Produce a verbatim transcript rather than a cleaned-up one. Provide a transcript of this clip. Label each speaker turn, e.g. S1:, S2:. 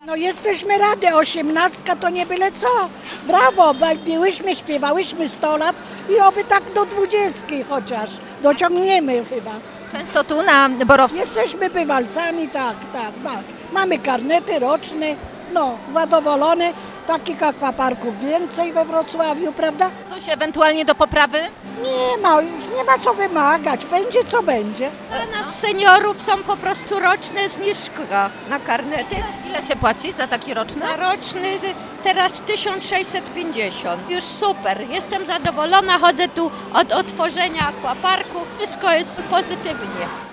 S1: No jesteśmy rady, osiemnastka to nie byle co. Brawo, biłyśmy, śpiewałyśmy sto lat i oby tak do dwudziestki chociaż dociągniemy chyba.
S2: Często tu na Borowsku.
S1: Jesteśmy bywalcami, tak, tak, tak. Mamy karnety roczne, no zadowolone. Takich akwaparków więcej we Wrocławiu, prawda?
S2: Coś ewentualnie do poprawy?
S1: Nie ma, już nie ma co wymagać, będzie co będzie.
S3: Dla nas seniorów są po prostu roczne zniżki na karnety.
S2: Ile się płaci za taki roczny?
S3: Za roczny teraz tysiąc sześćset pięćdziesiąt. Już super, jestem zadowolona, chodzę tu od otworzenia akwaparku, wszystko jest pozytywnie.